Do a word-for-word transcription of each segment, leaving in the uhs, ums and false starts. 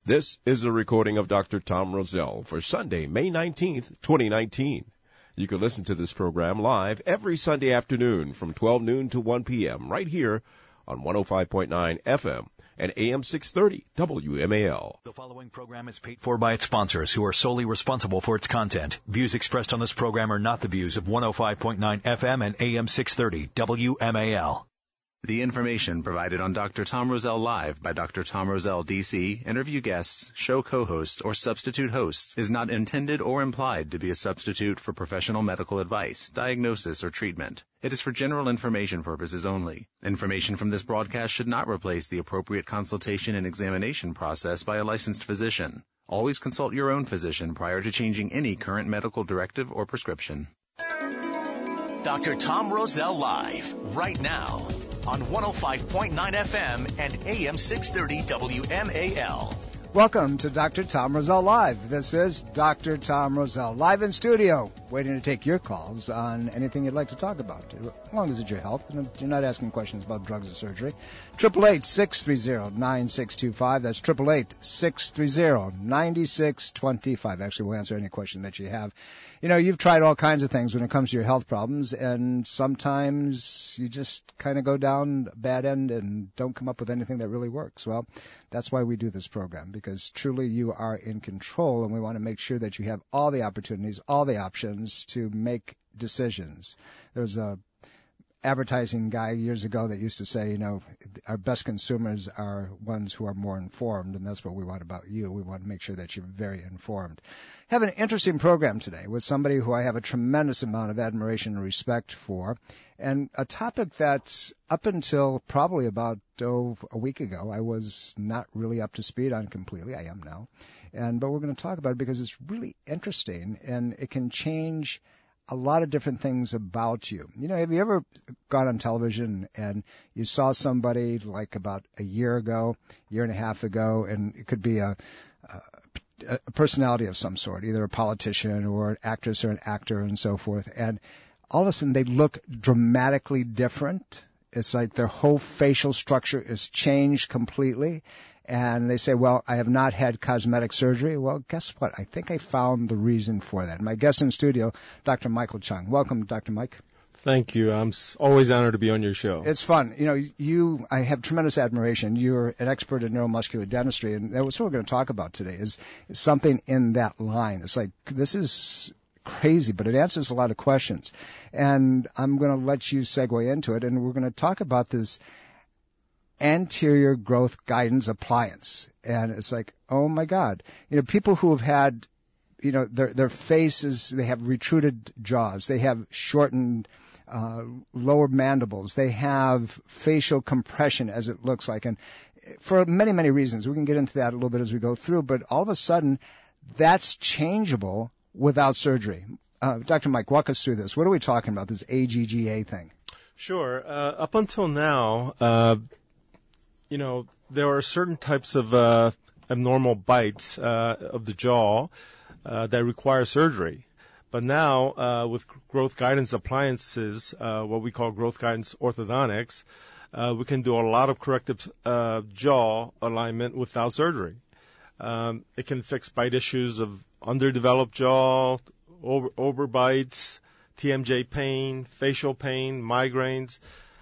This is a recording of Doctor Tom Rosell for Sunday, May nineteenth, twenty nineteen. You can listen to this program live every Sunday afternoon from twelve noon to one p.m. right here on one oh five point nine F M and A M six thirty W M A L. The following program is paid for by its sponsors, who are solely responsible for its content. Views expressed on this program are not the views of one oh five point nine F M and A M six thirty W M A L. The information provided on Doctor Tom Rosell Live by Doctor Tom Rosell, D C, interview guests, show co-hosts, or substitute hosts is not intended or implied to be a substitute for professional medical advice, diagnosis, or treatment. It is for general information purposes only. Information from this broadcast should not replace the appropriate consultation and examination process by a licensed physician. Always consult your own physician prior to changing any current medical directive or prescription. Doctor Tom Rosell Live, right now, on one oh five point nine F M and A M six thirty W M A L. Welcome to Doctor Tom Rosell Live. This is Doctor Tom Rosell, live in studio, waiting to take your calls on anything you'd like to talk about, as long as it's your health, and you're not asking questions about drugs or surgery. eight eight eight, six three zero, nine six two five. That's eight eight eight, six three zero, nine six two five. Actually, we'll answer any question that you have. You know, you've tried all kinds of things when it comes to your health problems, and sometimes you just kind of go down a bad end and don't come up with anything that really works. Well, that's why we do this program, because truly you are in control, and we want to make sure that you have all the opportunities, all the options to make decisions. There's a advertising guy years ago that used to say, you know, our best consumers are ones who are more informed, and that's what we want about you. We want to make sure that you're very informed. Have an interesting program today with somebody who I have a tremendous amount of admiration and respect for, and a topic that up until probably about oh, a week ago I was not really up to speed on completely. I am now, and but we're going to talk about it because it's really interesting, and it can change a lot of different things about you. You know, have you ever gone on television and you saw somebody like about a year ago, year and a half ago, and it could be a, a, a personality of some sort, either a politician or an actress or an actor and so forth, and all of a sudden they look dramatically different. It's like their whole facial structure is changed completely. And they say, well, I have not had cosmetic surgery. Well, guess what? I think I found the reason for that. My guest in studio, Doctor Michael Chung. Welcome, Doctor Mike. Thank you. I'm always honored to be on your show. It's fun. You know, you, I have tremendous admiration. You're an expert in neuromuscular dentistry, and that's what we're going to talk about today is, is something in that line. It's like, this is crazy, but it answers a lot of questions. And I'm going to let you segue into it, and we're going to talk about this anterior growth guidance appliance. And it's like, oh my God. You know, people who have had, you know, their their faces, they have retruded jaws, they have shortened uh, lower mandibles, they have facial compression, as it looks like. And for many, many reasons, we can get into that a little bit as we go through, but all of a sudden, that's changeable without surgery. Uh, Doctor Mike, walk us through this. What are we talking about, this A G G A thing? Sure. Uh, up until now, uh, you know, there are certain types of uh, abnormal bites uh, of the jaw uh, that require surgery. But now, uh, with growth guidance appliances, uh, what we call growth guidance orthodontics, uh, we can do a lot of corrective uh, jaw alignment without surgery. Um, it can fix bite issues of underdeveloped jaw, over, overbites, T M J pain, facial pain, migraines,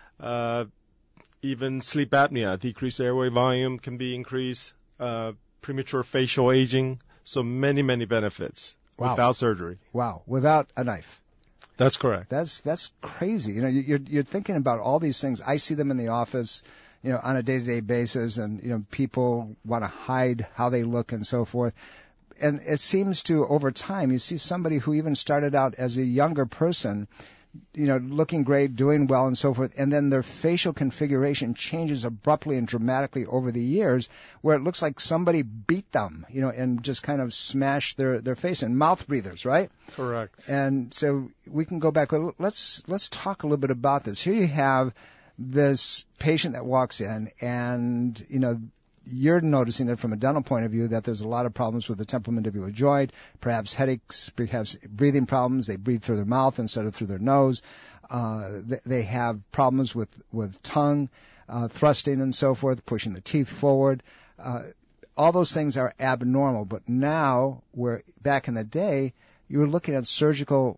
uh, even sleep apnea, decreased airway volume can be increased, uh, premature facial aging, so many, many benefits wow. without surgery. Wow, without a knife. That's correct. That's that's crazy. You know, you're you're thinking about all these things. I see them in the office, you know, on a day-to-day basis, and you know, people want to hide how they look and so forth. And it seems to, over time, you see somebody who even started out as a younger person, you know, looking great, doing well and so forth, and then their facial configuration changes abruptly and dramatically over the years, where it looks like somebody beat them, you know, and just kind of smashed their, their face in. Mouth breathers, right? Correct. And so we can go back. Let's, let's talk a little bit about this. Here you have this patient that walks in, and, you know, you're noticing it from a dental point of view that there's a lot of problems with the temporomandibular joint, perhaps headaches, perhaps breathing problems. They breathe through their mouth instead of through their nose. Uh, they have problems with, with tongue, uh, thrusting and so forth, pushing the teeth forward. Uh, all those things are abnormal. But now, where back in the day, you were looking at surgical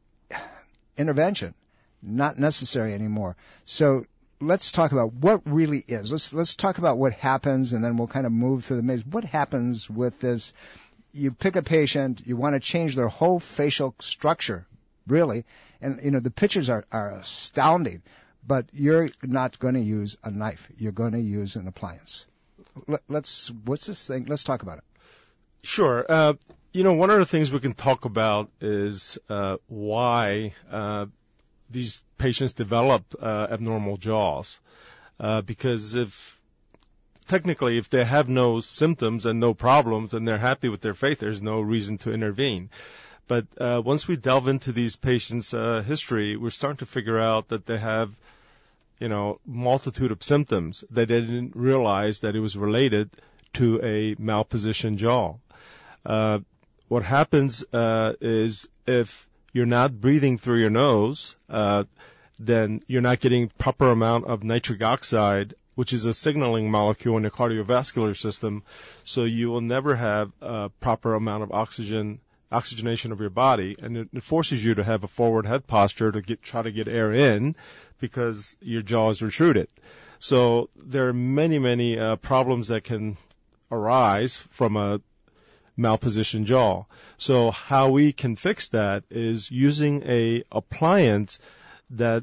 intervention, not necessary anymore. So let's talk about what really is. Let's let's talk about what happens, and then we'll kind of move through the maze. What happens with this? You pick a patient, you want to change their whole facial structure, really, and you know the pictures are, are astounding. But you're not going to use a knife. You're going to use an appliance. Let, let's what's this thing? Let's talk about it. Sure. Uh, you know, one of the things we can talk about is uh, why uh, these patients develop uh, abnormal jaws. Uh, because if technically, if they have no symptoms and no problems and they're happy with their faith, there's no reason to intervene. But uh, once we delve into these patients' uh, history, we're starting to figure out that they have, you know, multitude of symptoms that they didn't realize that it was related to a malpositioned jaw. Uh, what happens uh, is if you're not breathing through your nose, uh, then you're not getting proper amount of nitric oxide, which is a signaling molecule in the cardiovascular system, so you will never have a proper amount of oxygen oxygenation of your body, and it, it forces you to have a forward head posture to get try to get air in because your jaw is protruded. So there are many, many uh, problems that can arise from a malpositioned jaw. So how we can fix that is using a appliance that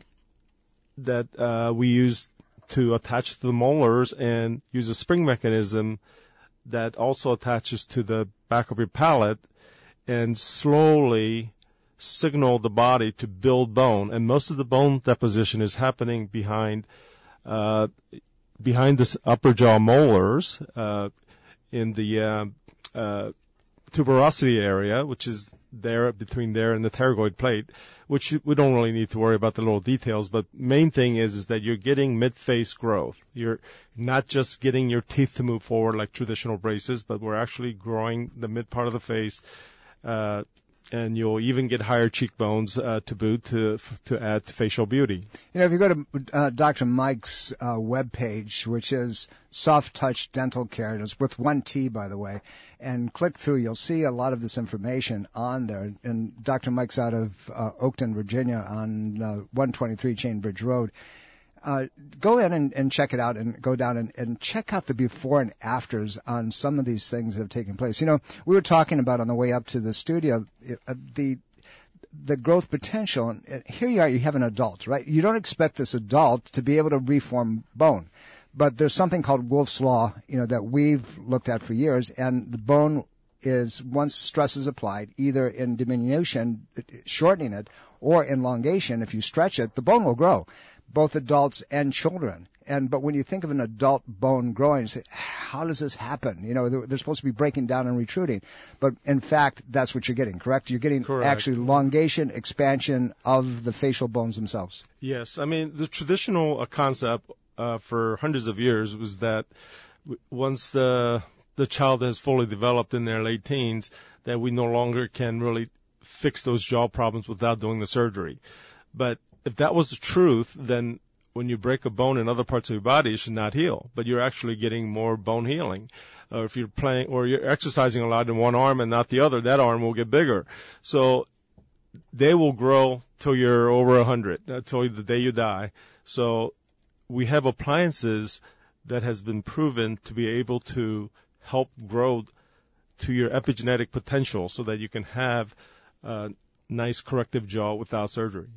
that uh, we use to attach to the molars and use a spring mechanism that also attaches to the back of your palate and slowly signal the body to build bone. And most of the bone deposition is happening behind uh, behind the upper jaw molars uh, in the uh, uh, tuberosity area, which is there between there and the pterygoid plate, which we don't really need to worry about the little details. But main thing is is that you're getting mid-face growth. You're not just getting your teeth to move forward like traditional braces, but we're actually growing the mid part of the face. Uh, and you'll even get higher cheekbones uh, to boot to to add to facial beauty. You know, if you go to uh, Doctor Mike's uh, webpage, which is Soft Touch Dental Care, and it's with one T, by the way, and click through, you'll see a lot of this information on there. And Doctor Mike's out of uh, Oakton, Virginia, on uh, one twenty-three Chain Bridge Road. Uh, go in and, and check it out and go down and, and check out the before and afters on some of these things that have taken place. You know, we were talking about on the way up to the studio, uh, the the growth potential. And here you are, you have an adult, right? You don't expect this adult to be able to reform bone. But there's something called Wolff's Law, you know, that we've looked at for years, and the bone is, once stress is applied, either in diminution, shortening it, or elongation, if you stretch it, the bone will grow, both adults and children. And but when you think of an adult bone growing, you say, how does this happen? You know, they're, they're supposed to be breaking down and retruding. But in fact, that's what you're getting, correct? You're getting Correct. actually elongation, expansion of the facial bones themselves. Yes. I mean, the traditional uh, concept uh, for hundreds of years was that w- once the the child has fully developed in their late teens, that we no longer can really fix those jaw problems without doing the surgery. But if that was the truth, then when you break a bone in other parts of your body, it should not heal, but you're actually getting more bone healing. Or if you're playing, or you're exercising a lot in one arm and not the other, that arm will get bigger. So they will grow till you're over a hundred, till the day you die. So we have appliances that has been proven to be able to help grow to your epigenetic potential so that you can have a nice corrective jaw without surgery.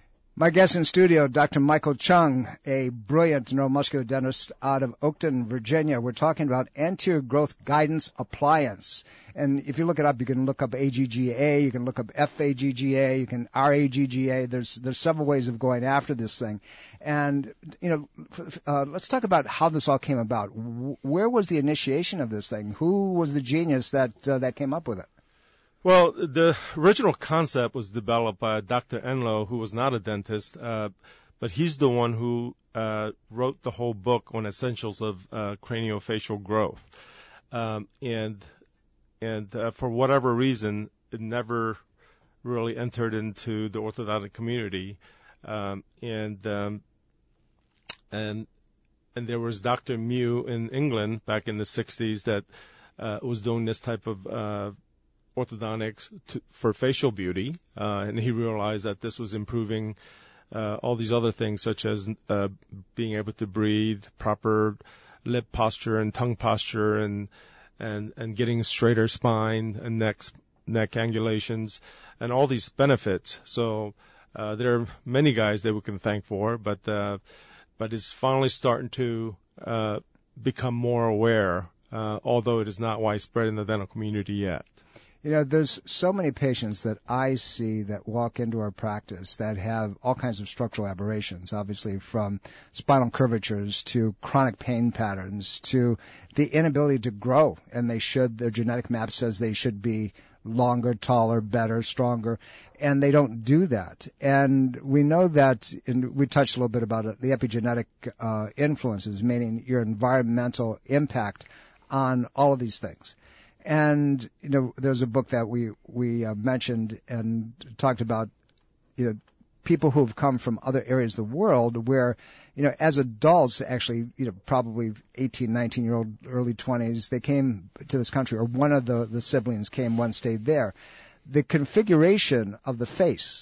My guest in studio, Doctor Michael Chung, a brilliant neuromuscular dentist out of Oakton, Virginia. We're talking about anterior growth guidance appliance. And if you look it up, you can look up A G G A, you can look up F A G G A, you can R A G G A. There's there's several ways of going after this thing. And, you know, uh, let's talk about how this all came about. Where was the initiation of this thing? Who was the genius that uh, that came up with it? Well, the original concept was developed by Doctor Enlow, who was not a dentist, uh, but he's the one who uh, wrote the whole book on essentials of uh, craniofacial growth. Um, and and uh, for whatever reason, it never really entered into the orthodontic community. Um, and um, and and there was Doctor Mew in England back in the sixties that uh, was doing this type of uh, orthodontics to, for facial beauty, uh, and he realized that this was improving uh, all these other things, such as uh, being able to breathe, proper lip posture and tongue posture, and and and getting a straighter spine and neck neck angulations, and all these benefits. So uh, there are many guys that we can thank for, but uh, but it's finally starting to uh, become more aware, uh, although it is not widespread in the dental community yet. You know, there's so many patients that I see that walk into our practice that have all kinds of structural aberrations, obviously from spinal curvatures to chronic pain patterns to the inability to grow. And they should, their genetic map says they should be longer, taller, better, stronger, and they don't do that. And we know that, and we touched a little bit about it, the epigenetic uh, influences, meaning your environmental impact on all of these things. And, you know, there's a book that we, we uh, mentioned and talked about, you know, people who have come from other areas of the world where, you know, as adults, actually, you know, probably eighteen, nineteen-year-old, early twenties, they came to this country, or one of the, the siblings came, one stayed there. The configuration of the face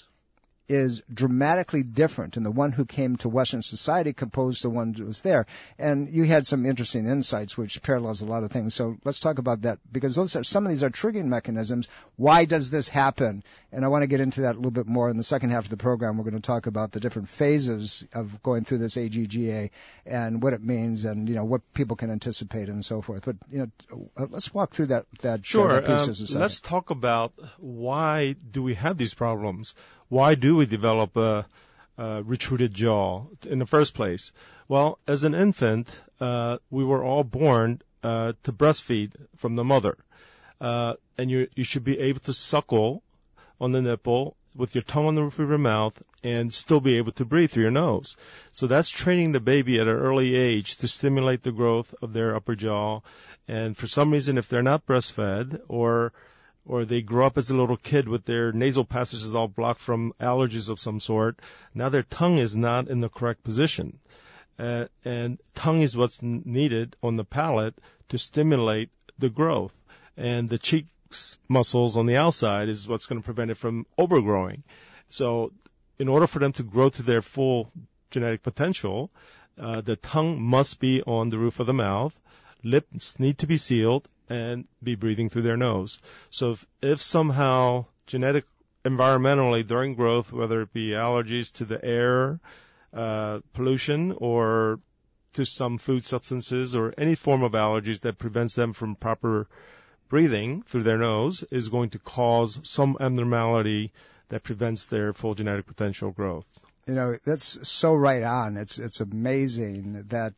is dramatically different in the one who came to Western society composed to the one who was there. And you had some interesting insights which parallels a lot of things. So let's talk about that, because those are, some of these are triggering mechanisms. Why does this happen? And I want to get into that a little bit more in the second half of the program. We're going to talk about the different phases of going through this A G G A and what it means and, you know, what people can anticipate and so forth. But, you know, let's walk through that, that, sure. uh, that piece um, as a second. Let's talk about why do we have these problems? Why do we develop a, a retruded jaw in the first place? Well, as an infant, uh, we were all born uh, to breastfeed from the mother. Uh, and you, you should be able to suckle on the nipple with your tongue on the roof of your mouth and still be able to breathe through your nose. So that's training the baby at an early age to stimulate the growth of their upper jaw. And for some reason, if they're not breastfed or or they grow up as a little kid with their nasal passages all blocked from allergies of some sort, now their tongue is not in the correct position. Uh, and tongue is what's n- needed on the palate to stimulate the growth. And the cheek muscles on the outside is what's going to prevent it from overgrowing. So in order for them to grow to their full genetic potential, uh, the tongue must be on the roof of the mouth, lips need to be sealed, and be breathing through their nose. So if, if somehow genetic, environmentally during growth, whether it be allergies to the air, uh, pollution, or to some food substances, or any form of allergies that prevents them from proper breathing through their nose, is going to cause some abnormality that prevents their full genetic potential growth. You know, that's so right on. It's it's amazing that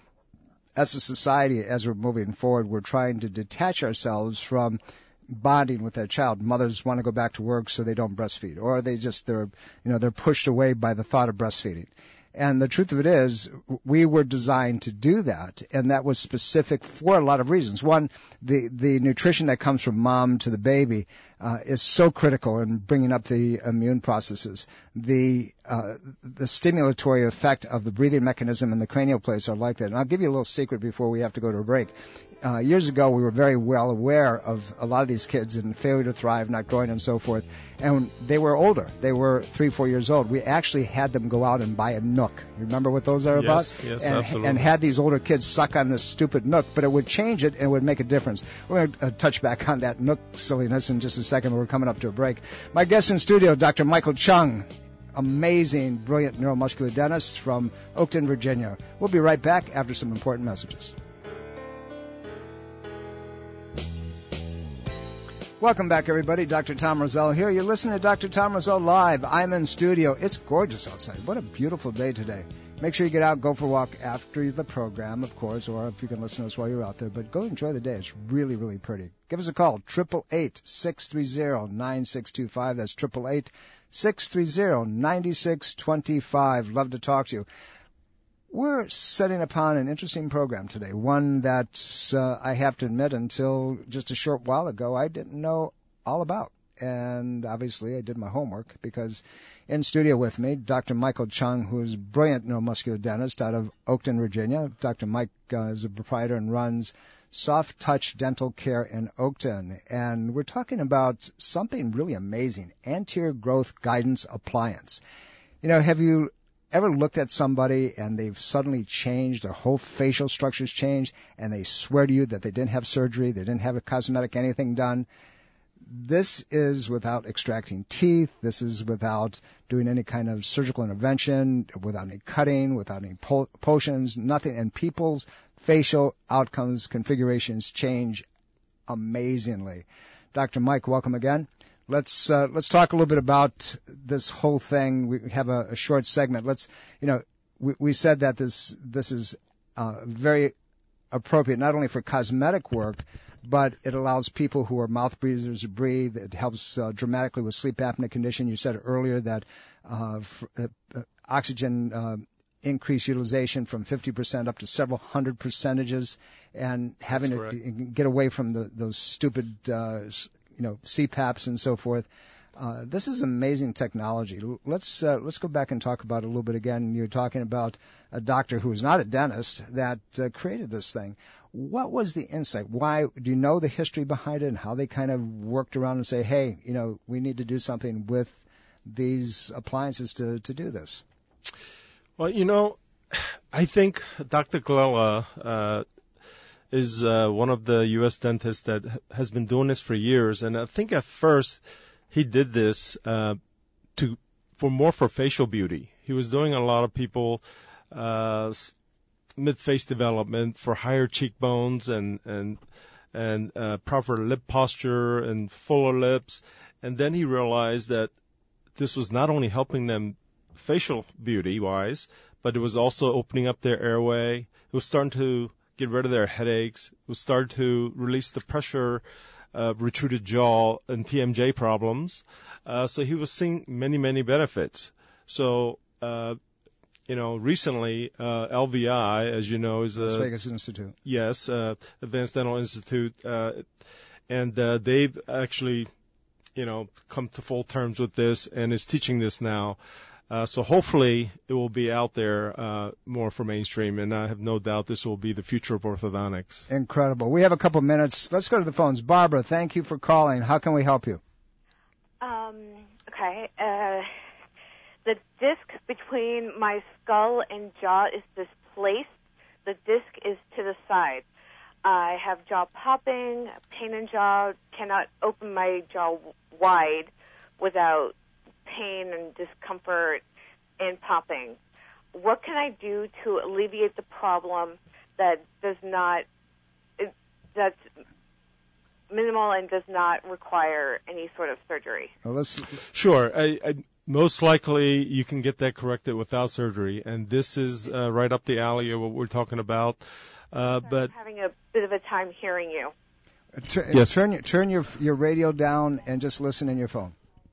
as a society, as we're moving forward, we're trying to detach ourselves from bonding with that child. Mothers want to go back to work so they don't breastfeed, or they just they're you know they're pushed away by the thought of breastfeeding. And the truth of it is, we were designed to do that, and that was specific for a lot of reasons. One, the the nutrition that comes from mom to the baby uh, is so critical in bringing up the immune processes. The uh, the stimulatory effect of the breathing mechanism and the cranial plates are like that. And I'll give you a little secret before we have to go to a break. Uh, years ago, we were very well aware of a lot of these kids and failure to thrive, not growing, and so forth. And they were older. They were three, four years old. We actually had them go out and buy a Nook. You remember what those are yes, about? Yes, and, absolutely. And had these older kids suck on this stupid Nook, but it would change it and it would make a difference. We're going to uh, touch back on that Nook silliness in just a second. We're coming up to a break. My guest in studio, Doctor Michael Chung. Amazing, brilliant neuromuscular dentist from Oakton, Virginia. We'll be right back after some important messages. Welcome back, everybody. Doctor Tom Rosell here. You're listening to Doctor Tom Rosell Live. I'm in studio. It's gorgeous outside. What a beautiful day today. Make sure you get out, go for a walk after the program, of course, or if you can listen to us while you're out there. But go enjoy the day. It's really, really pretty. Give us a call, eight eight eight, six three zero, nine six two five. That's eight eight eight, six three zero, nine six two five. Love to talk to you. We're setting upon an interesting program today, one that uh, I have to admit until just a short while ago I didn't know all about. and obviously I did my homework because in studio with me, Doctor Michael Chung, who is a brilliant neuromuscular dentist out of Oakton, Virginia. Doctor Mike uh, is a proprietor and runs Soft Touch Dental Care in Oakton, and we're talking about something really amazing, anterior growth guidance appliance. You know, have you ever looked at somebody and they've suddenly changed, their whole facial structure's changed, and they swear to you that they didn't have surgery, they didn't have a cosmetic anything done? This is without extracting teeth. This is without doing any kind of surgical intervention, without any cutting, without any po- potions, nothing. And people's facial outcomes, configurations change amazingly. Doctor Mike, welcome again. Let's uh, let's talk a little bit about this whole thing. We have a, a short segment. Let's, you know, we, we said that this this is uh, very appropriate not only for cosmetic work, but it allows people who are mouth breathers to breathe. It helps uh, dramatically with sleep apnea condition. You said earlier that uh, f- uh, uh, oxygen uh, increase utilization from fifty percent up to several hundred percentages, and having to get away from the, those stupid, uh, you know, C PAPs and so forth. Uh, this is amazing technology. Let's uh, let's go back and talk about it a little bit again. You're talking about a doctor who is not a dentist that uh, created this thing. What was the insight? Why do you know the history behind it and how they kind of worked around and say, hey, you know, we need to do something with these appliances to, to do this? Well, you know, I think Doctor Colella uh, is uh, one of the U S dentists that has been doing this for years, and I think at first he did this uh, to for more for facial beauty. He was doing a lot of people uh, mid-face development for higher cheekbones and and and uh, proper lip posture and fuller lips, and then he realized that this was not only helping them facial beauty-wise, but it was also opening up their airway. It was starting to get rid of their headaches. It was starting to release the pressure, uh, retruded jaw, and T M J problems. Uh, so he was seeing many, many benefits. So, uh, you know, recently, uh, L V I, as you know, is a... Las Vegas Institute. Yes, uh, Advanced Dental Institute. Uh, and uh, they've actually, you know, come to full terms with this and is teaching this now. Uh, so hopefully it will be out there uh, more for mainstream, and I have no doubt this will be the future of orthodontics. Incredible. We have a couple minutes. Let's go to the phones. Barbara, thank you for calling. How can we help you? Um, okay. Uh, the disc between my skull and jaw is displaced. The disc is to the side. I have jaw popping, pain in jaw, cannot open my jaw wide without pain and discomfort and popping. What can I do to alleviate the problem that does not, it, that's minimal and does not require any sort of surgery? Well, let's... Sure. I, I, most likely you can get that corrected without surgery, and this is uh, right up the alley of what we're talking about. Uh, but I'm having a bit of a time hearing you. Tur- yes. Turn your turn your your radio down and just listen in your phone.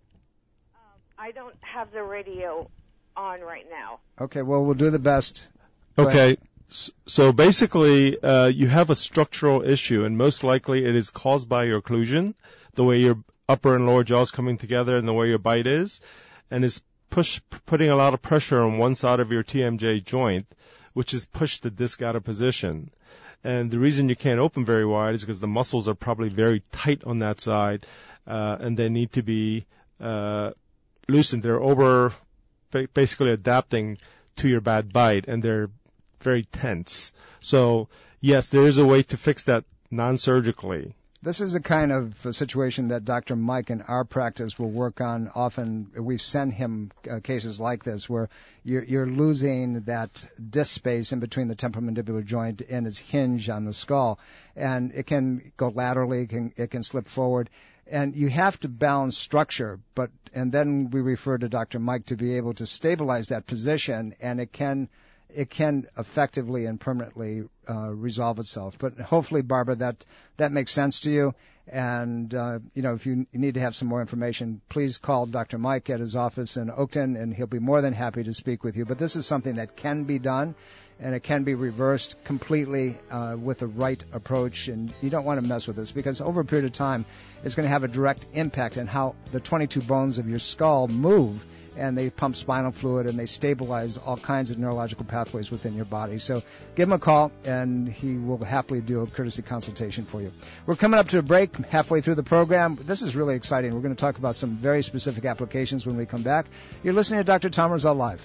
I don't have the radio on right now. Okay, well, we'll do the best. Go Okay. S- So basically, uh, you have a structural issue, and most likely it is caused by your occlusion, the way your upper and lower jaws coming together and the way your bite is, and is push putting a lot of pressure on one side of your T M J joint, which has pushed the disc out of position. And the reason you can't open very wide is because the muscles are probably very tight on that side, uh, and they need to be uh, loosened. They're over, basically adapting to your bad bite, and they're very tense. So, yes, there is a way to fix that non-surgically. This is a kind of a situation that Doctor Mike in our practice will work on. Often we send him uh, cases like this where you're, you're losing that disc space in between the temporomandibular joint and its hinge on the skull. And it can go laterally, it can, it can slip forward. And you have to balance structure, but and then we refer to Doctor Mike to be able to stabilize that position, and it can it can effectively and permanently uh, resolve itself. But hopefully, Barbara, that that makes sense to you. And uh, you know, if you need to have some more information, please call Doctor Mike at his office in Oakton, and he'll be more than happy to speak with you. But this is something that can be done, and it can be reversed completely uh, with the right approach. And you don't want to mess with this, because over a period of time, it's going to have a direct impact on how the twenty-two bones of your skull move, and they pump spinal fluid, and they stabilize all kinds of neurological pathways within your body. So give him a call, and he will happily do a courtesy consultation for you. We're coming up to a break halfway through the program. This is really exciting. We're going to talk about some very specific applications when we come back. You're listening to Doctor Tom Rosell Live.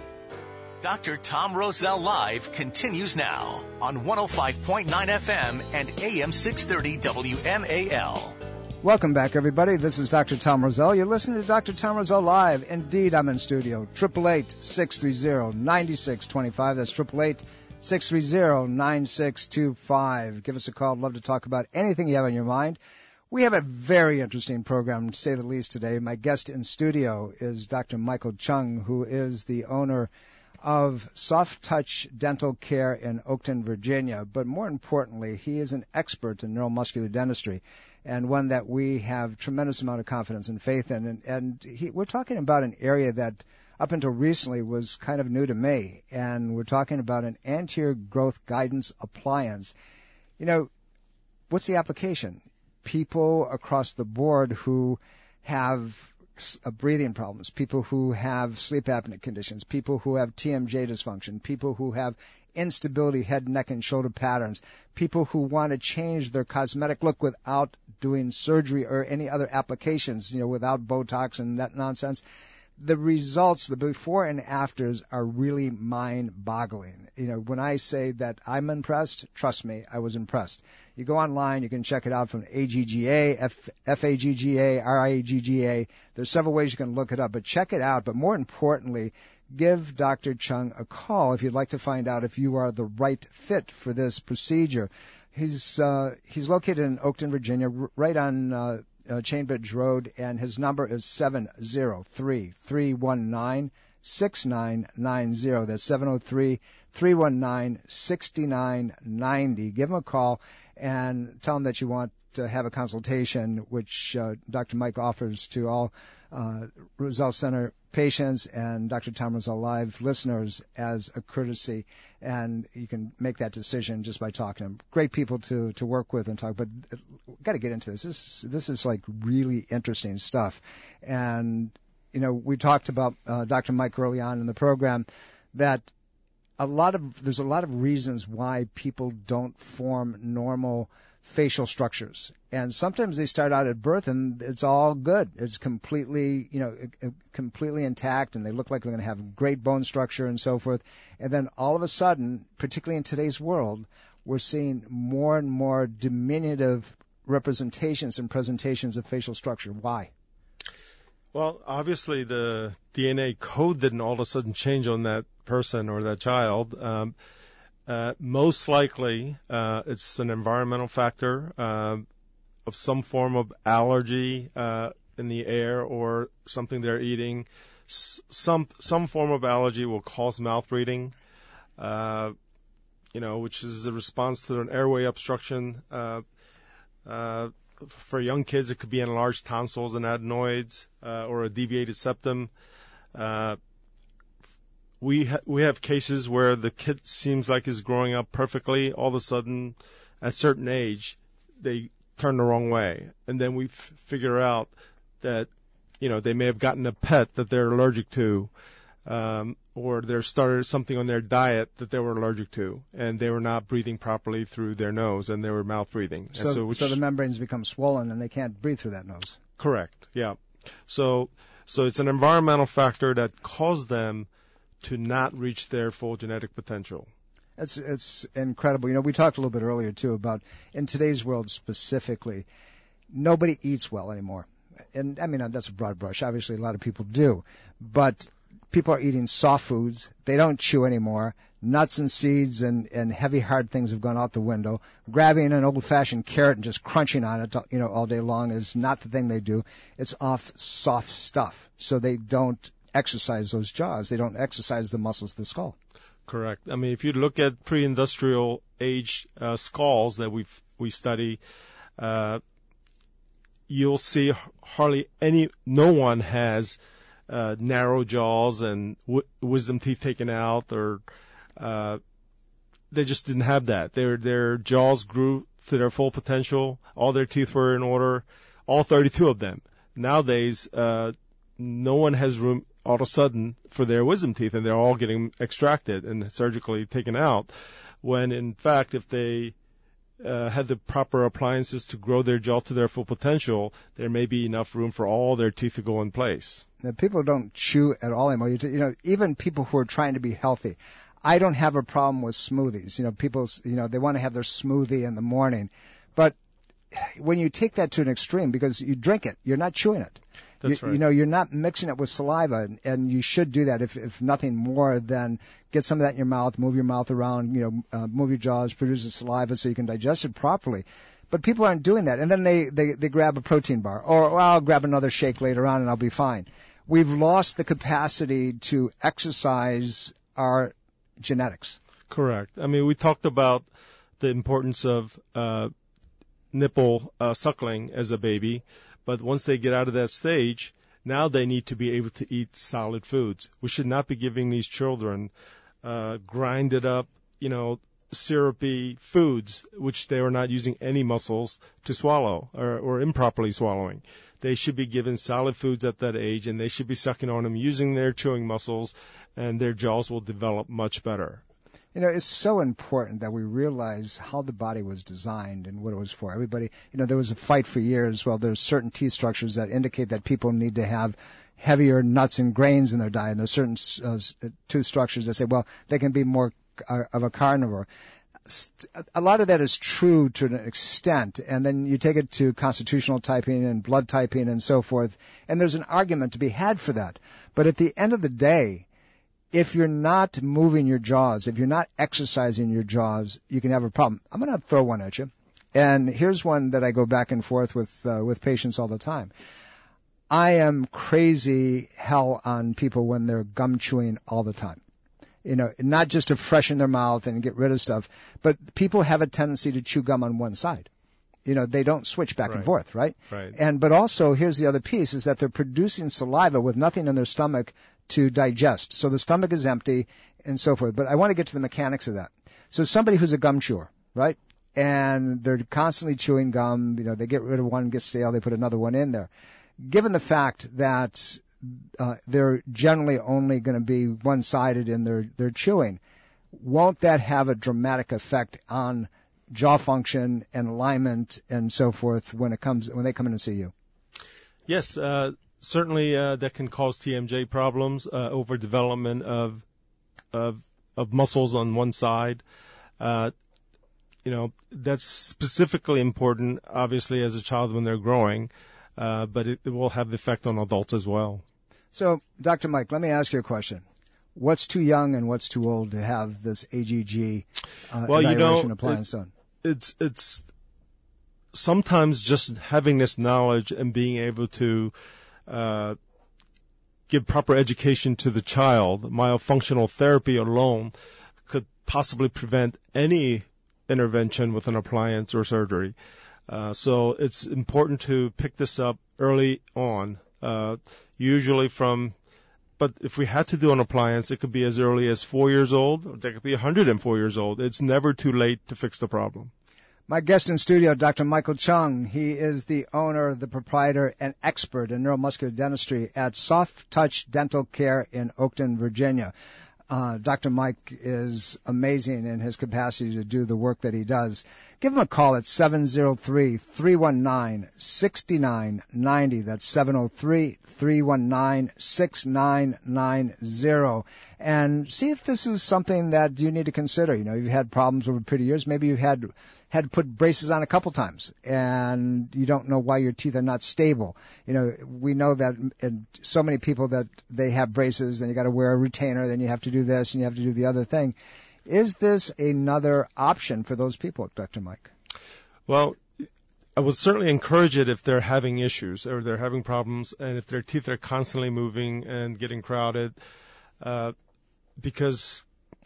Doctor Tom Rosell Live continues now on one oh five point nine F M and A M six thirty W M A L. Welcome back, everybody. This is Doctor Tom Rosell. You're listening to Doctor Tom Rosell Live. Indeed, I'm in studio. eight eight eight, six three zero, nine six two five. That's eight eight eight, six three zero, nine six two five. Give us a call. I'd love to talk about anything you have on your mind. We have a very interesting program, to say the least, today. My guest in studio is Doctor Michael Chung, who is the owner of Soft Touch Dental Care in Oakton, Virginia. But more importantly, he is an expert in neuromuscular dentistry, and one that we have tremendous amount of confidence and faith in. And, and he, we're talking about an area that up until recently was kind of new to me, and we're talking about an anterior growth guidance appliance. You know, what's the application? People across the board who have uh, breathing problems, people who have sleep apnea conditions, people who have T M J dysfunction, people who have instability, head, neck, and shoulder patterns, people who want to change their cosmetic look without doing surgery or any other applications, you know, without Botox and that nonsense. The results, the before and afters, are really mind-boggling. You know, when I say that I'm impressed, trust me, I was impressed. You go online, you can check it out from A G G A, F, F-A-G-G-A, R I G G A. There's several ways you can look it up, but check it out. But more importantly, give Doctor Chung a call if you'd like to find out if you are the right fit for this procedure. He's uh, he's located in Oakton, Virginia, r- right on uh, uh, Chainbridge Road, and his number is seven oh three, three one nine, six nine nine zero. That's seven oh three, three one nine, six nine nine zero. Give him a call and tell him that you want to have a consultation, which uh, Doctor Mike offers to all uh, Rosell Center patients and Doctor Tom Rosell Live listeners as a courtesy, and you can make that decision just by talking to them. Great people to, to work with and talk, but we've got to get into this. This, this is like really interesting stuff. And, you know, we talked about uh, Doctor Mike early on in the program that a lot of, there's a lot of reasons why people don't form normal facial structures. And sometimes they start out at birth and it's all good. It's completely, you know, completely intact, and they look like they're going to have great bone structure and so forth. And then all of a sudden, particularly in today's world, we're seeing more and more diminutive representations and presentations of facial structure. Why? Well, obviously the D N A code didn't all of a sudden change on that person or that child. Um, Uh, most likely, uh, it's an environmental factor uh, of some form of allergy uh, in the air or something they're eating. S- some some form of allergy will cause mouth breathing, uh, you know, which is a response to an airway obstruction. Uh, uh, for young kids, it could be enlarged tonsils and adenoids uh, or a deviated septum. Uh, We ha- we have cases where the kid seems like is growing up perfectly. All of a sudden, at a certain age, they turn the wrong way. And then we f- figure out that, you know, they may have gotten a pet that they're allergic to, um, or they started something on their diet that they were allergic to, and they were not breathing properly through their nose, and they were mouth breathing. So, and so, which, so the membranes become swollen, and they can't breathe through that nose. Correct, yeah. So, so it's an environmental factor that caused them to not reach their full genetic potential. It's it's incredible. You know, we talked a little bit earlier, too, about in today's world specifically, nobody eats well anymore. And, I mean, that's a broad brush. Obviously, a lot of people do. But people are eating soft foods. They don't chew anymore. Nuts and seeds and, and heavy, hard things have gone out the window. Grabbing an old-fashioned carrot and just crunching on it, you know, all day long is not the thing they do. It's off soft stuff. So they don't exercise those jaws. They don't exercise the muscles of the skull. Correct. I mean, if you look at pre-industrial age uh, skulls that we we study, uh, you'll see hardly any, no one has uh, narrow jaws and w- wisdom teeth taken out, or uh, they just didn't have that. Their their jaws grew to their full potential. All their teeth were in order, all thirty-two of them. Nowadays, uh, no one has room all of a sudden for their wisdom teeth, and they're all getting extracted and surgically taken out. When in fact, if they uh, had the proper appliances to grow their jaw to their full potential, there may be enough room for all their teeth to go in place. Now, people don't chew at all anymore. You, t- you know, even people who are trying to be healthy. I don't have a problem with smoothies. You know, people, you know, they want to have their smoothie in the morning, but when you take that to an extreme, because you drink it, you're not chewing it. That's you, right. You know, you're not mixing it with saliva, and, and you should do that if, if nothing more than get some of that in your mouth, move your mouth around, you know, uh, move your jaws, produce the saliva so you can digest it properly. But people aren't doing that, and then they, they, they grab a protein bar, or well, I'll grab another shake later on and I'll be fine. We've lost the capacity to exercise our genetics. Correct. I mean, we talked about the importance of uh, nipple uh, suckling as a baby, but once they get out of that stage, now they need to be able to eat solid foods. We should not be giving these children uh, grinded up, you know, syrupy foods, which they are not using any muscles to swallow or, or improperly swallowing. They should be given solid foods at that age, and they should be sucking on them using their chewing muscles, and their jaws will develop much better. You know, it's so important that we realize how the body was designed and what it was for. Everybody, you know, there was a fight for years. Well, there's certain teeth structures that indicate that people need to have heavier nuts and grains in their diet. And there's certain uh, tooth structures that say, well, they can be more uh, of a carnivore. A lot of that is true to an extent, and then you take it to constitutional typing and blood typing and so forth, and there's an argument to be had for that. But at the end of the day, if you're not moving your jaws, if you're not exercising your jaws, you can have a problem. I'm going to throw one at you. And here's one that I go back and forth with uh, with patients all the time. I am crazy hell on people when they're gum chewing all the time. You know, not just to freshen their mouth and get rid of stuff, but people have a tendency to chew gum on one side. You know, they don't switch back Right. and forth, right? Right. And but also, here's the other piece, is that they're producing saliva with nothing in their stomach to digest. So the stomach is empty and so forth. But I want to get to the mechanics of that. So somebody who's a gum chewer, right? And they're constantly chewing gum, you know, they get rid of one, gets stale, they put another one in there. Given the fact that uh, they're generally only going to be one-sided in their, their chewing, won't that have a dramatic effect on jaw function and alignment and so forth when it comes when they come in and see you? Yes, uh, certainly uh, that can cause T M J problems, uh, overdevelopment of, of of muscles on one side. Uh, you know, that's specifically important, obviously, as a child when they're growing, uh, but it, it will have the effect on adults as well. So, Doctor Mike, let me ask you a question. What's too young and what's too old to have this A G G uh, well, evaluation you know, appliance it, done? It's it's sometimes just having this knowledge and being able to uh, give proper education to the child. Myofunctional therapy alone could possibly prevent any intervention with an appliance or surgery. Uh, so it's important to pick this up early on, uh, usually from, but if we had to do an appliance, it could be as early as four years old, or it could be one hundred four years old. It's never too late to fix the problem. My guest in studio, Doctor Michael Chung. He is the owner, the proprietor, and expert in neuromuscular dentistry at Soft Touch Dental Care in Oakton, Virginia. Uh, Doctor Mike is amazing in his capacity to do the work that he does. Give him a call at seven oh three, three one nine, six nine nine oh. That's seven oh three, three one nine, six nine nine oh. And see if this is something that you need to consider. You know, you've had problems over pretty years. Maybe you've had had to put braces on a couple times, and you don't know why your teeth are not stable. You know, we know that in so many people that they have braces, and you got to wear a retainer, then you have to do this, and you have to do the other thing. Is this another option for those people, Doctor Mike? Well, I would certainly encourage it if they're having issues or they're having problems, and if their teeth are constantly moving and getting crowded, uh, because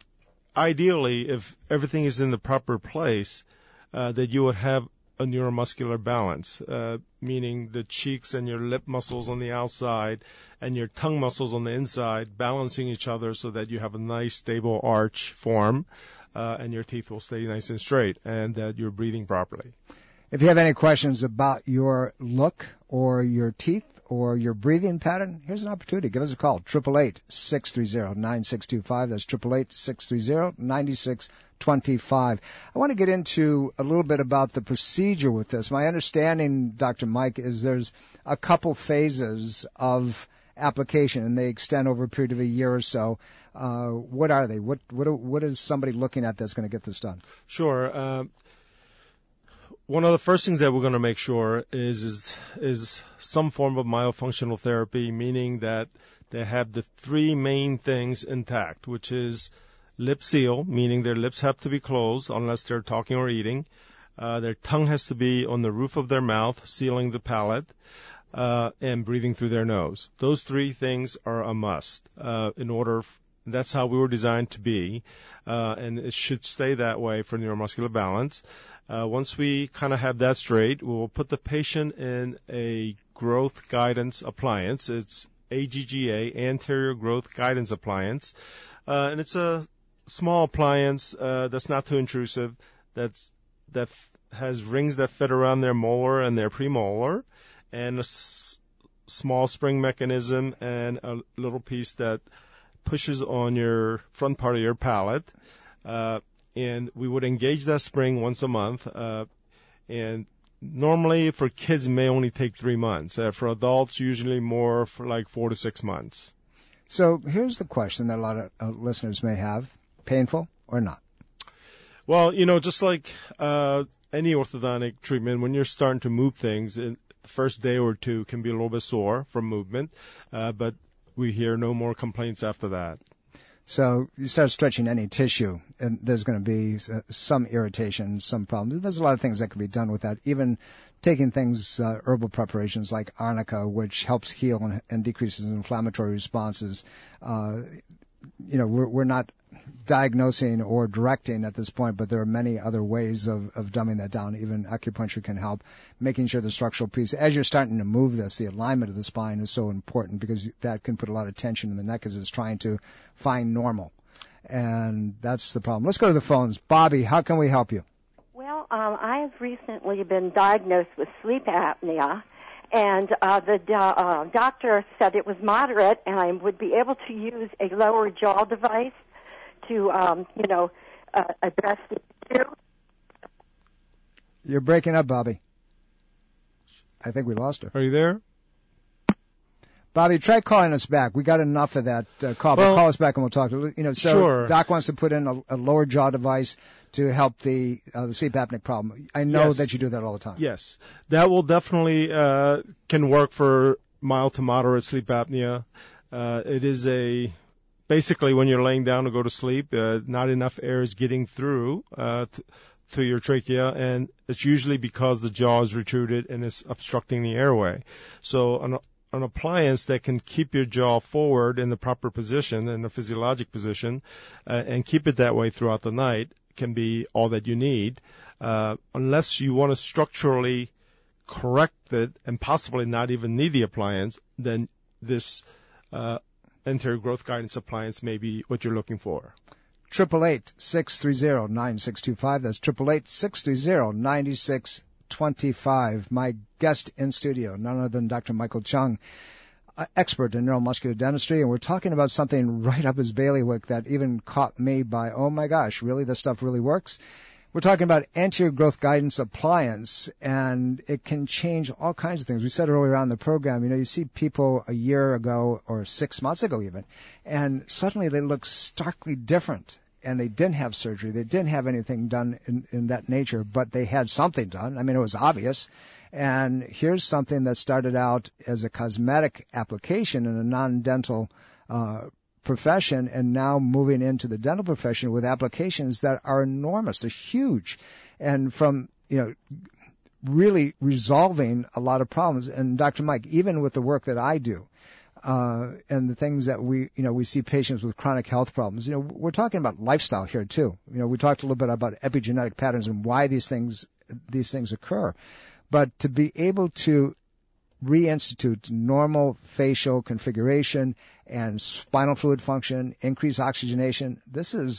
ideally, if everything is in the proper place, uh, that you would have a neuromuscular balance, uh, meaning the cheeks and your lip muscles on the outside and your tongue muscles on the inside balancing each other so that you have a nice stable arch form. uh, and your teeth will stay nice and straight, and that you're breathing properly. If you have any questions about your look or your teeth or your breathing pattern, here's an opportunity. Give us a call, eight eight eight, six three zero, nine six two five. That's eight eight eight, six three zero, nine six two five. I want to get into a little bit about the procedure with this. My understanding, Doctor Mike, is there's a couple phases of application, and they extend over a period of a year or so. Uh, what are they? What what what is somebody looking at that's going to get this done? Sure. Uh, one of the first things that we're going to make sure is is is some form of myofunctional therapy, meaning that they have the three main things intact, which is lip seal, meaning their lips have to be closed unless they're talking or eating. Uh, their tongue has to be on the roof of their mouth, sealing the palate, uh, and breathing through their nose. Those three things are a must uh, in order. F- that's how we were designed to be, uh, and it should stay that way for neuromuscular balance. Uh, once we kind of have that straight, we will put the patient in a growth guidance appliance. It's A G G A, anterior growth guidance appliance, uh, and it's a small appliance uh, that's not too intrusive, that's that f- has rings that fit around their molar and their premolar, and a s- small spring mechanism and a little piece that pushes on your front part of your palate. Uh, and we would engage that spring once a month. Uh, and normally for kids, it may only take three months. Uh, for adults, usually more for like four to six months. So here's the question that a lot of uh, listeners may have. Painful or not? Well, you know, just like uh, any orthodontic treatment, when you're starting to move things, in the first day or two can be a little bit sore from movement, uh, but we hear no more complaints after that. So you start stretching any tissue, and there's going to be some irritation, some problems. There's a lot of things that can be done with that, even taking things, uh, herbal preparations like arnica, which helps heal and, and decreases inflammatory responses. Uh, you know, we're, we're not diagnosing or directing at this point, but there are many other ways of, of dumbing that down. Even acupuncture can help, making sure the structural piece, as you're starting to move this, the alignment of the spine is so important because that can put a lot of tension in the neck as it's trying to find normal. And that's the problem. Let's go to the phones. Bobby, how can we help you? Well, um, I have recently been diagnosed with sleep apnea. And uh, the do- uh, doctor said it was moderate, and I would be able to use a lower jaw device to, um, you know, uh, address the issue. You're breaking up, Bobby. I think we lost her. Are you there? Bobby, try calling us back. We got enough of that uh, call. Well, but call us back and we'll talk. You know, so sure. Doc wants to put in a, a lower jaw device to help the uh, the sleep apnea problem. I know Yes. that you do that all the time. Yes, that will definitely uh, can work for mild to moderate sleep apnea. Uh, it is a basically when you're laying down to go to sleep, uh, not enough air is getting through uh, t- to your trachea, and it's usually because the jaw is retruded and it's obstructing the airway. So an, an appliance that can keep your jaw forward in the proper position, in the physiologic position, uh, and keep it that way throughout the night can be all that you need, uh, unless you want to structurally correct it and possibly not even need the appliance, then this uh, anterior growth guidance appliance may be what you're looking for. eight eight eight, six three zero, nine six two five. That's eight eight eight, six three zero, nine six two five. My guest in studio, none other than Doctor Michael Chung, uh, expert in neuromuscular dentistry, and we're talking about something right up his bailiwick that even caught me by, oh my gosh, really? This stuff really works? We're talking about anterior growth guidance appliance, and it can change all kinds of things. We said earlier on in the program, you know, you see people a year ago or six months ago even, and suddenly they look starkly different. And they didn't have surgery. They didn't have anything done in, in that nature, but they had something done. I mean, it was obvious. And here's something that started out as a cosmetic application in a non-dental uh, profession, and now moving into the dental profession with applications that are enormous. They're huge. And from, you know, really resolving a lot of problems. And Doctor Mike, even with the work that I do, Uh, and the things that we, you know, we see patients with chronic health problems. You know, we're talking about lifestyle here too. You know, we talked a little bit about epigenetic patterns and why these things, these things occur. But to be able to reinstitute normal facial configuration and spinal fluid function, increase oxygenation, this is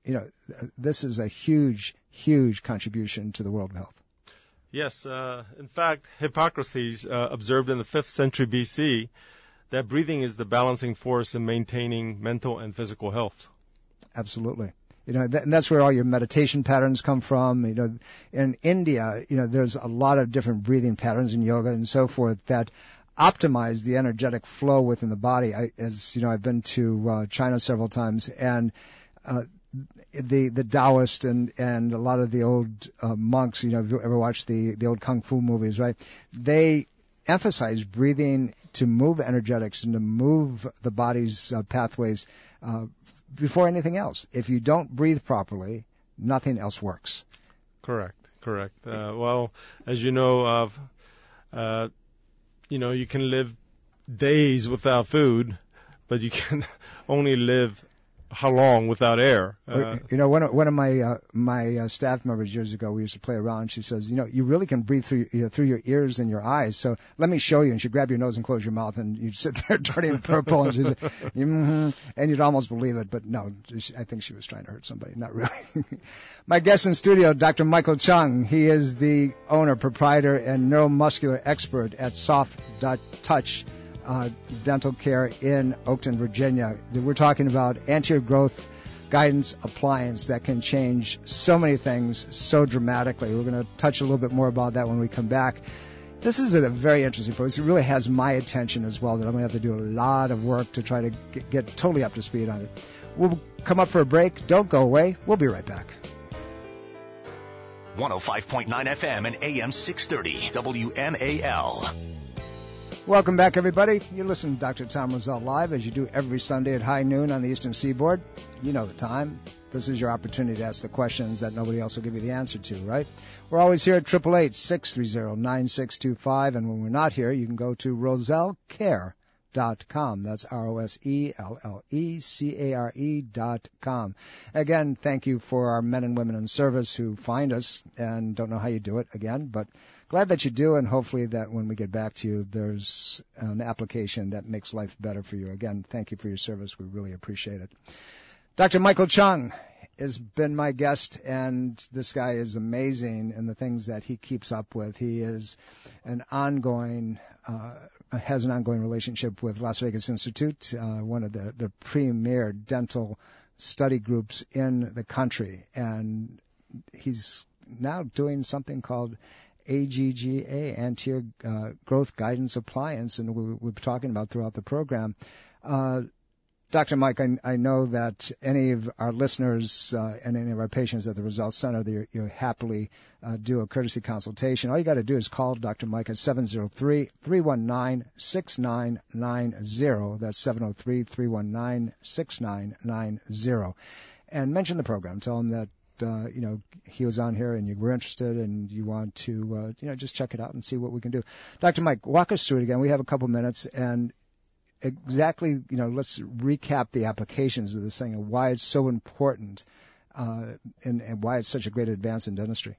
you know, this is a huge, huge contribution to the world of health. Yes. Uh, in fact, Hippocrates uh, observed in the fifth century B C that breathing is the balancing force in maintaining mental and physical health. Absolutely. You know, that, and that's where all your meditation patterns come from. You know, in India, you know, there's a lot of different breathing patterns in yoga and so forth that optimize the energetic flow within the body. I, as you know, I've been to uh, China several times, and uh, the the Taoist and and a lot of the old uh, monks. You know, if you ever watched the the old kung fu movies, right? They emphasize breathing to move energetics and to move the body's uh, pathways uh, before anything else. If you don't breathe properly, nothing else works. Correct. Correct. Uh, well, as you know, of uh, you know, you can live days without food, but you can only live how long without air? Uh, you know, one of, one of my uh, my uh, staff members years ago, we used to play around. She says, you know, you really can breathe through you know, through your ears and your eyes. So let me show you. And she'd grab your nose and close your mouth, and you'd sit there turning purple, and she'd say, mm-hmm, and you'd almost believe it. But no, I think she was trying to hurt somebody. Not really. My guest in studio, Doctor Michael Chung. He is the owner, proprietor, and neuromuscular expert at Soft Touch Uh, dental care in Oakton, Virginia. We're talking about anterior growth guidance appliance that can change so many things so dramatically. We're going to touch a little bit more about that when we come back. This is a very interesting process. It really has my attention as well, that I'm going to have to do a lot of work to try to get, get totally up to speed on it. We'll come up for a break. Don't go away. We'll be right back. one oh five point nine F M and A M six thirty W M A L. Welcome back, everybody. You listen to Doctor Tom Rosell live, as you do every Sunday at high noon on the Eastern Seaboard. You know the time. This is your opportunity to ask the questions that nobody else will give you the answer to, right? We're always here at eight eight eight, six three zero, nine six two five, and when we're not here, you can go to rosell care dot com. That's R O S E L L E C A R E dot com. Again, thank you for our men and women in service who find us and don't know how you do it again, but glad that you do, and hopefully that when we get back to you, there's an application that makes life better for you. Again, thank you for your service. We really appreciate it. Doctor Michael Chung has been my guest, and this guy is amazing in the things that he keeps up with. He is an ongoing, uh, has an ongoing relationship with Las Vegas Institute, uh, one of the, the premier dental study groups in the country, and he's now doing something called A G G A, Anterior uh, Growth Guidance Appliance, and we, we've been talking about throughout the program. Uh, Doctor Mike, I, I know that any of our listeners uh, and any of our patients at the Rosell Center, you, you happily uh, do a courtesy consultation. All you got to do is call Doctor Mike at seven oh three, three one nine, six nine nine zero. That's seven oh three, three one nine, six nine nine zero. And mention the program. Tell him that Uh, you know, he was on here and you were interested and you want to, uh, you know, just check it out and see what we can do. Doctor Mike, walk us through it again. We have a couple minutes, and exactly, you know, let's recap the applications of this thing and why it's so important uh, and, and why it's such a great advance in dentistry.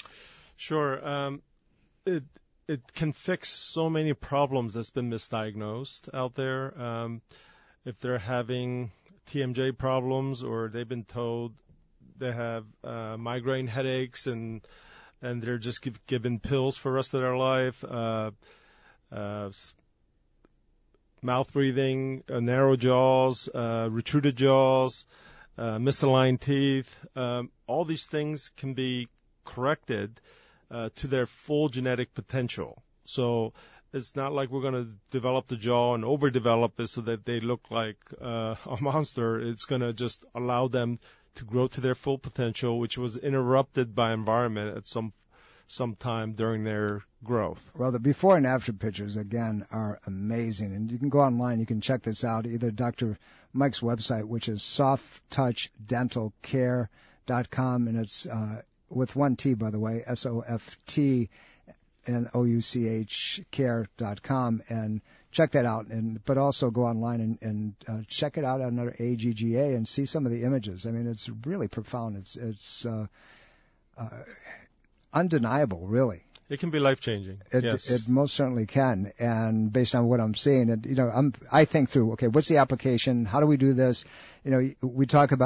Sure. Um, it it can fix so many problems that's been misdiagnosed out there. Um, if they're having T M J problems, or they've been told they have uh, migraine headaches, and and they're just give, given pills for the rest of their life. Uh, uh, mouth breathing, uh, narrow jaws, uh, retruded jaws, uh, misaligned teeth. Um, all these things can be corrected uh, to their full genetic potential. So it's not like we're going to develop the jaw and overdevelop it so that they look like uh, a monster. It's going to just allow them to grow to their full potential, which was interrupted by environment at some some time during their growth. Well, the before and after pictures, again, are amazing. And you can go online, you can check this out, either Doctor Mike's website, which is soft touch dental care dot com, and it's uh, with one T, by the way, S O F T and O U C H care dot com, and check that out. And but also go online and, and uh, check it out on our A G G A and see some of the images. I mean, it's really profound. It's it's uh, uh, undeniable, really. It can be life-changing. It, yes. It most certainly can. And based on what I'm seeing, it, you know, I'm, I think through, okay, what's the application? How do we do this? You know, we talk about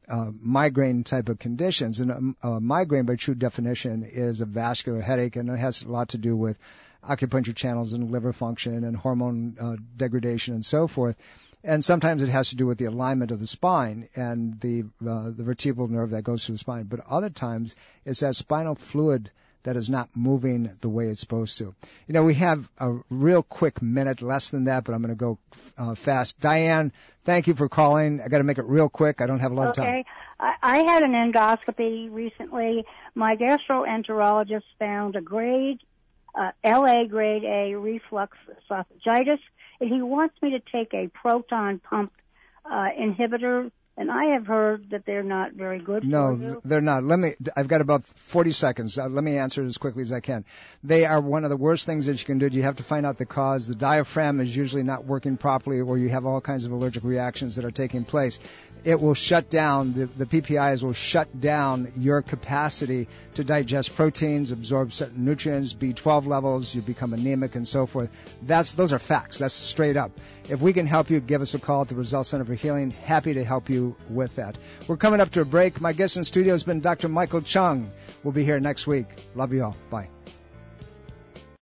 uh, migraine type of conditions. And a, a migraine, by true definition, is a vascular headache, and it has a lot to do with acupuncture channels and liver function and hormone uh, degradation and so forth. And sometimes it has to do with the alignment of the spine and the uh, the vertebral nerve that goes through the spine. But other times it's that spinal fluid that is not moving the way it's supposed to. You know, we have a real quick minute, less than that, but I'm going to go uh, fast. Diane, thank you for calling. I got to make it real quick. I don't have a lot of time. Okay. I, I had an endoscopy recently. My gastroenterologist found a grade, uh, L A grade A reflux esophagitis, and he wants me to take a proton pump uh, inhibitor. And I have heard that they're not very good no, for you. No, they're not. Let me, I've got about forty seconds. Uh, let me answer it as quickly as I can. They are one of the worst things that you can do. You have to find out the cause. The diaphragm is usually not working properly, or you have all kinds of allergic reactions that are taking place. It will shut down, the, the P P Is will shut down your capacity to digest proteins, absorb certain nutrients, B twelve levels, you become anemic and so forth. That's, those are facts. That's straight up. If we can help you, give us a call at the Results Center for Healing. Happy to help you with that. We're coming up to a break. My guest in studio has been Doctor Michael Chung. We'll be here next week. Love you all. Bye.